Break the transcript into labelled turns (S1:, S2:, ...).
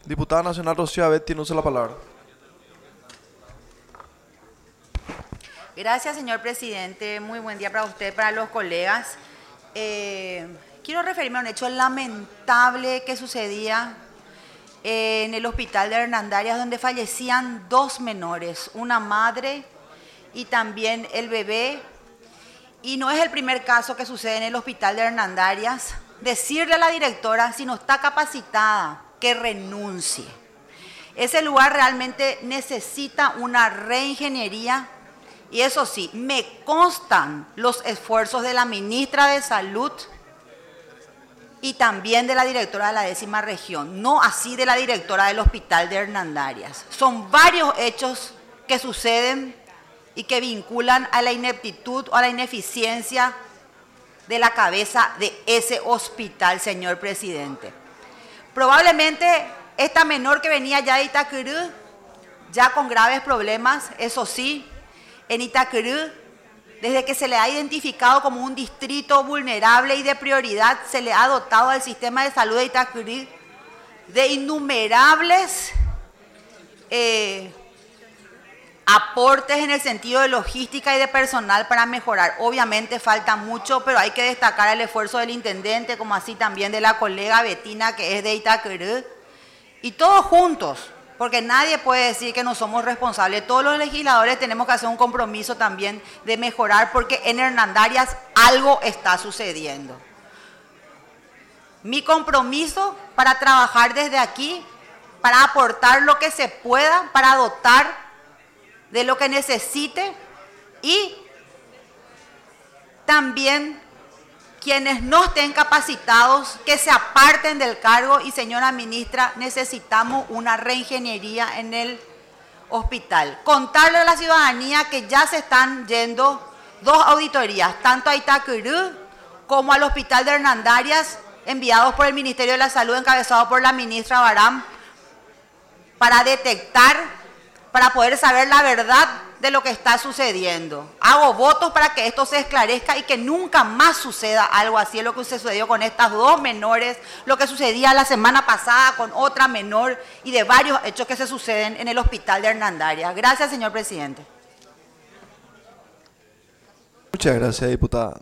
S1: Diputada Nacional Rocío Abet tiene uso de la palabra.
S2: Gracias, señor presidente. Muy buen día para usted, para los colegas. Quiero referirme a un hecho lamentable que sucedía en el hospital de Hernandarias, donde fallecían 2 menores, una madre y también el bebé. Y no es el primer caso que sucede en el hospital de Hernandarias. Decirle a la directora, si no está capacitada, que renuncie. Ese lugar realmente necesita una reingeniería. Y eso sí, me constan los esfuerzos de la ministra de Salud y también de la directora de la 10ª región, no así de la directora del hospital de Hernandarias. Son varios hechos que suceden y que vinculan a la ineptitud o a la ineficiencia de la cabeza de ese hospital, señor presidente. Probablemente esta menor que venía ya de Itacurú, ya con graves problemas, eso sí, en Itacurú, desde que se le ha identificado como un distrito vulnerable y de prioridad, se le ha dotado al sistema de salud de Itacurú de innumerables aportes en el sentido de logística y de personal para mejorar. Obviamente falta mucho, pero hay que destacar el esfuerzo del intendente, como así también de la colega Betina, que es de Itacurú, y todos juntos, porque nadie puede decir que no somos responsables. Todos los legisladores tenemos que hacer un compromiso también de mejorar, porque en Hernandarias algo está sucediendo. Mi compromiso para trabajar desde aquí, para aportar lo que se pueda, para dotar de lo que necesite, y también quienes no estén capacitados, que se aparten del cargo. Y señora ministra, necesitamos una reingeniería en el hospital. Contarle a la ciudadanía que ya se están yendo 2 auditorías, tanto a Itacurú como al hospital de Hernandarias, enviados por el Ministerio de la Salud, encabezado por la ministra Baram, para detectar, para poder saber la verdad de lo que está sucediendo. Hago votos para que esto se esclarezca y que nunca más suceda algo así. Es lo que sucedió con estas 2 menores, lo que sucedía la semana pasada con otra menor, y de varios hechos que se suceden en el hospital de Hernandarias. Gracias, señor presidente.
S1: Muchas gracias, diputada.